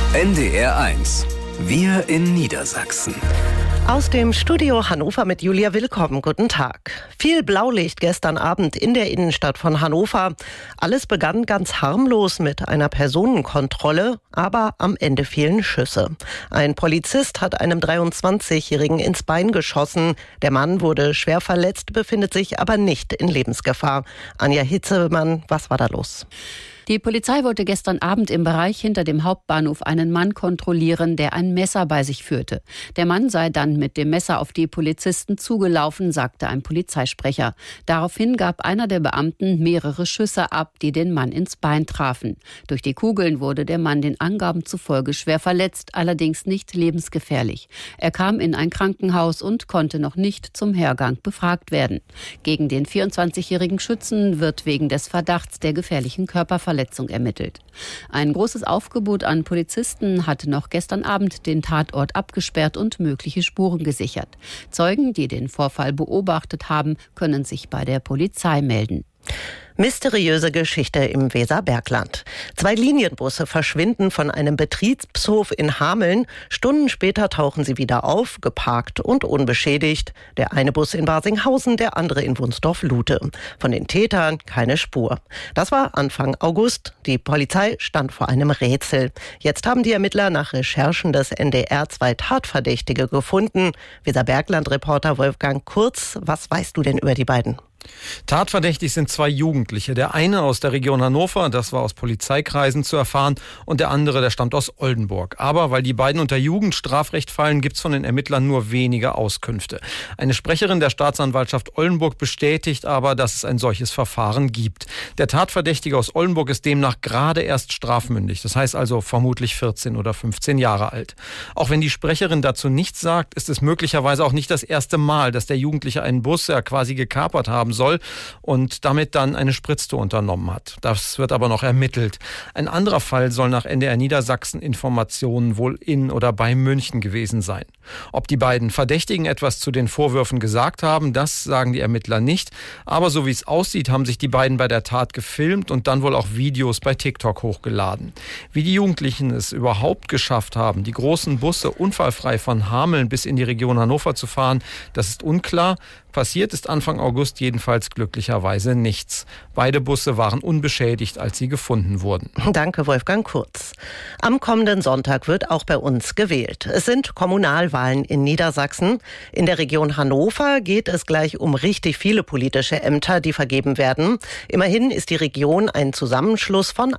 NDR1. Wir in Niedersachsen. Aus dem Studio Hannover mit Julia Willkommen. Guten Tag. Viel Blaulicht gestern Abend in der Innenstadt von Hannover. Alles begann ganz harmlos mit einer Personenkontrolle, aber am Ende fielen Schüsse. Ein Polizist hat einem 23-Jährigen ins Bein geschossen. Der Mann wurde schwer verletzt, befindet sich aber nicht in Lebensgefahr. Anja Hitzemann, was war da los? Die Polizei wollte gestern Abend im Bereich hinter dem Hauptbahnhof einen Mann kontrollieren, der ein Messer bei sich führte. Der Mann sei dann mit dem Messer auf die Polizisten zugelaufen, sagte ein Polizeisprecher. Daraufhin gab einer der Beamten mehrere Schüsse ab, die den Mann ins Bein trafen. Durch die Kugeln wurde der Mann den Angaben zufolge schwer verletzt, allerdings nicht lebensgefährlich. Er kam in ein Krankenhaus und konnte noch nicht zum Hergang befragt werden. Gegen den 24-jährigen Schützen wird wegen des Verdachts der gefährlichen Körperverletzung ermittelt. Ein großes Aufgebot an Polizisten hatte noch gestern Abend den Tatort abgesperrt und mögliche Spuren gesichert. Zeugen, die den Vorfall beobachtet haben, können sich bei der Polizei melden. Mysteriöse Geschichte im Weserbergland. 2 Linienbusse verschwinden von einem Betriebshof in Hameln. Stunden später tauchen sie wieder auf, geparkt und unbeschädigt. Der eine Bus in Barsinghausen, der andere in Wunsdorf-Lute. Von den Tätern keine Spur. Das war Anfang August. Die Polizei stand vor einem Rätsel. Jetzt haben die Ermittler nach Recherchen des NDR 2 Tatverdächtige gefunden. Weserbergland-Reporter Wolfgang Kurz, was weißt du denn über die beiden? Tatverdächtig sind 2 Jugendliche. Der eine aus der Region Hannover, das war aus Polizeikreisen zu erfahren, und der andere, der stammt aus Oldenburg. Aber weil die beiden unter Jugendstrafrecht fallen, gibt's von den Ermittlern nur wenige Auskünfte. Eine Sprecherin der Staatsanwaltschaft Oldenburg bestätigt aber, dass es ein solches Verfahren gibt. Der Tatverdächtige aus Oldenburg ist demnach gerade erst strafmündig. Das heißt also vermutlich 14 oder 15 Jahre alt. Auch wenn die Sprecherin dazu nichts sagt, ist es möglicherweise auch nicht das erste Mal, dass der Jugendliche einen Bus quasi gekapert haben soll und damit dann eine Spritztour unternommen hat. Das wird aber noch ermittelt. Ein anderer Fall soll nach NDR Niedersachsen Informationen wohl in oder bei München gewesen sein. Ob die beiden Verdächtigen etwas zu den Vorwürfen gesagt haben, das sagen die Ermittler nicht. Aber so wie es aussieht, haben sich die beiden bei der Tat gefilmt und dann wohl auch Videos bei TikTok hochgeladen. Wie die Jugendlichen es überhaupt geschafft haben, die großen Busse unfallfrei von Hameln bis in die Region Hannover zu fahren, das ist unklar. Passiert ist Anfang August jedenfalls glücklicherweise nichts. Beide Busse waren unbeschädigt, als sie gefunden wurden. Danke, Wolfgang Kurz. Am kommenden Sonntag wird auch bei uns gewählt. Es sind Kommunalwahlen in Niedersachsen. In der Region Hannover geht es gleich um richtig viele politische Ämter, die vergeben werden. Immerhin ist die Region ein Zusammenschluss von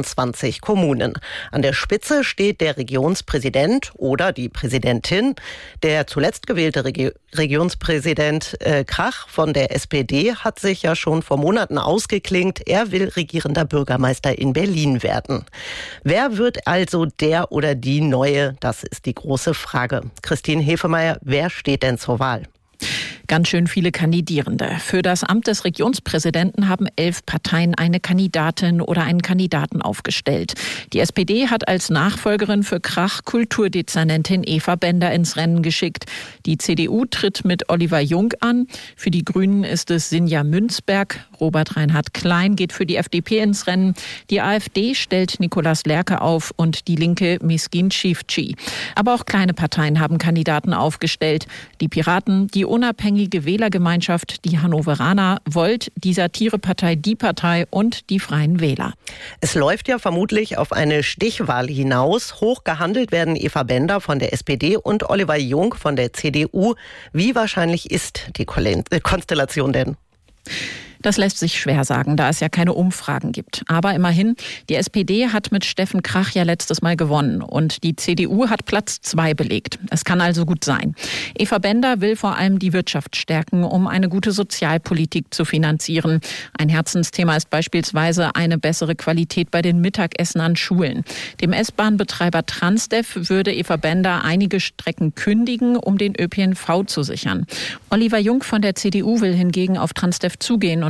21 Kommunen. An der Spitze steht der Regionspräsident oder die Präsidentin. Der zuletzt gewählte Regionspräsident Krach von der SPD hat sich ja schon vor Monaten ausgeklingt. Er will regierender Bürgermeister in Berlin werden. Wer wird also der oder die Neue? Das ist die große Frage. Christine Hefemeyer, wer steht denn zur Wahl? Ganz schön viele Kandidierende. Für das Amt des Regionspräsidenten haben 11 Parteien eine Kandidatin oder einen Kandidaten aufgestellt. Die SPD hat als Nachfolgerin für Krach Kulturdezernentin Eva Bender ins Rennen geschickt. Die CDU tritt mit Oliver Jung an. Für die Grünen ist es Sinja Münzberg. Robert Reinhard Klein geht für die FDP ins Rennen. Die AfD stellt Nicolas Lerche auf und die Linke Miskin Çiftçi. Aber auch kleine Parteien haben Kandidaten aufgestellt. Die Piraten, die unabhängige Wählergemeinschaft, die Hannoveraner, Volt, die Satirepartei Die Partei und die Freien Wähler. Es läuft ja vermutlich auf eine Stichwahl hinaus. Hoch gehandelt werden Eva Bender von der SPD und Oliver Jung von der CDU. Wie wahrscheinlich ist die Konstellation denn? Das lässt sich schwer sagen, da es ja keine Umfragen gibt. Aber immerhin, die SPD hat mit Steffen Krach ja letztes Mal gewonnen und die CDU hat Platz 2 belegt. Es kann also gut sein. Eva Bender will vor allem die Wirtschaft stärken, um eine gute Sozialpolitik zu finanzieren. Ein Herzensthema ist beispielsweise eine bessere Qualität bei den Mittagessen an Schulen. Dem S-Bahn-Betreiber Transdev würde Eva Bender einige Strecken kündigen, um den ÖPNV zu sichern. Oliver Jung von der CDU will hingegen auf Transdev zugehen und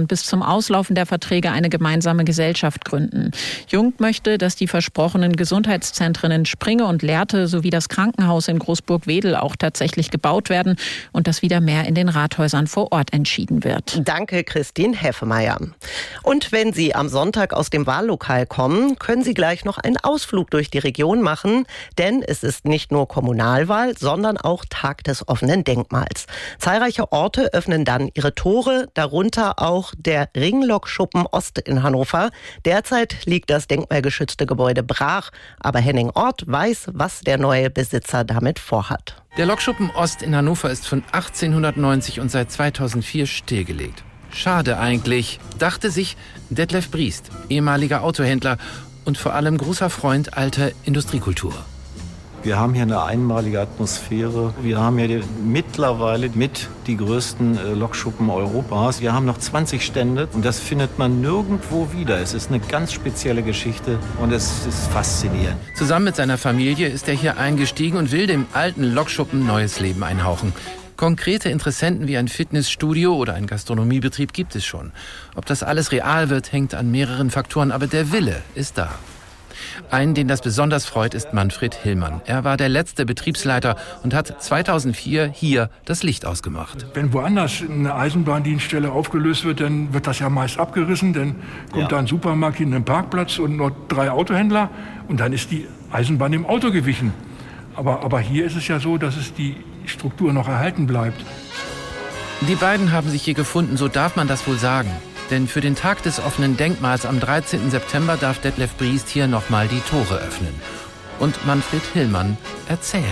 und bis zum Auslaufen der Verträge eine gemeinsame Gesellschaft gründen. Jung möchte, dass die versprochenen Gesundheitszentren in Springe und Lehrte sowie das Krankenhaus in Großburg-Wedel auch tatsächlich gebaut werden und dass wieder mehr in den Rathäusern vor Ort entschieden wird. Danke, Christine Heffemeier. Und wenn Sie am Sonntag aus dem Wahllokal kommen, können Sie gleich noch einen Ausflug durch die Region machen, denn es ist nicht nur Kommunalwahl, sondern auch Tag des offenen Denkmals. Zahlreiche Orte öffnen dann ihre Tore, darunter auch der Ringlokschuppen Ost in Hannover. Derzeit liegt das denkmalgeschützte Gebäude brach, aber Henning Orth weiß, was der neue Besitzer damit vorhat. Der Lokschuppen Ost in Hannover ist von 1890 und seit 2004 stillgelegt. Schade eigentlich, dachte sich Detlef Briest, ehemaliger Autohändler und vor allem großer Freund alter Industriekultur. Wir haben hier eine einmalige Atmosphäre. Wir haben hier mittlerweile mit die größten Lokschuppen Europas. Wir haben noch 20 Stände und das findet man nirgendwo wieder. Es ist eine ganz spezielle Geschichte und es ist faszinierend. Zusammen mit seiner Familie ist er hier eingestiegen und will dem alten Lokschuppen neues Leben einhauchen. Konkrete Interessenten wie ein Fitnessstudio oder ein Gastronomiebetrieb gibt es schon. Ob das alles real wird, hängt an mehreren Faktoren, aber der Wille ist da. Einen, den das besonders freut, ist Manfred Hillmann. Er war der letzte Betriebsleiter und hat 2004 hier das Licht ausgemacht. Wenn woanders eine Eisenbahndienststelle aufgelöst wird, dann wird das ja meist abgerissen. Dann kommt da ein Supermarkt in den Parkplatz und noch 3 Autohändler und dann ist die Eisenbahn im Auto gewichen. Aber hier ist es ja so, dass es die Struktur noch erhalten bleibt. Die beiden haben sich hier gefunden, so darf man das wohl sagen. Denn für den Tag des offenen Denkmals am 13. September darf Detlef Briest hier nochmal die Tore öffnen. Und Manfred Hillmann erzählen.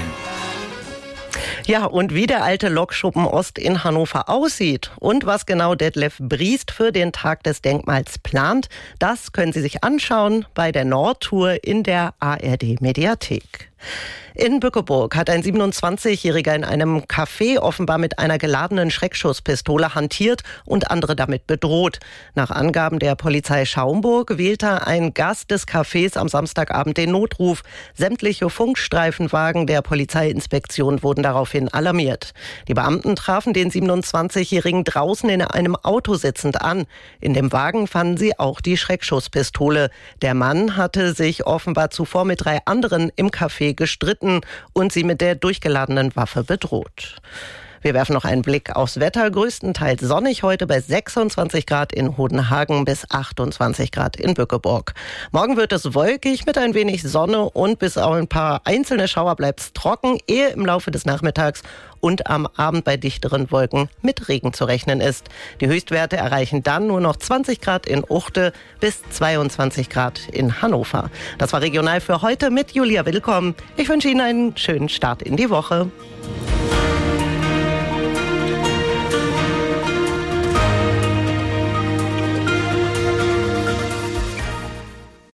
Ja, und wie der alte Lokschuppen Ost in Hannover aussieht und was genau Detlef Briest für den Tag des Denkmals plant, das können Sie sich anschauen bei der Nordtour in der ARD-Mediathek. In Bückeburg hat ein 27-Jähriger in einem Café offenbar mit einer geladenen Schreckschusspistole hantiert und andere damit bedroht. Nach Angaben der Polizei Schaumburg wählte ein Gast des Cafés am Samstagabend den Notruf. Sämtliche Funkstreifenwagen der Polizeiinspektion wurden daraufhin alarmiert. Die Beamten trafen den 27-Jährigen draußen in einem Auto sitzend an. In dem Wagen fanden sie auch die Schreckschusspistole. Der Mann hatte sich offenbar zuvor mit 3 anderen im Café gestritten und sie mit der durchgeladenen Waffe bedroht. Wir werfen noch einen Blick aufs Wetter. Größtenteils sonnig heute bei 26 Grad in Hodenhagen bis 28 Grad in Bückeburg. Morgen wird es wolkig mit ein wenig Sonne und bis auf ein paar einzelne Schauer bleibt es trocken, ehe im Laufe des Nachmittags und am Abend bei dichteren Wolken mit Regen zu rechnen ist. Die Höchstwerte erreichen dann nur noch 20 Grad in Uchte bis 22 Grad in Hannover. Das war Regional für heute mit Julia Willkomm. Ich wünsche Ihnen einen schönen Start in die Woche.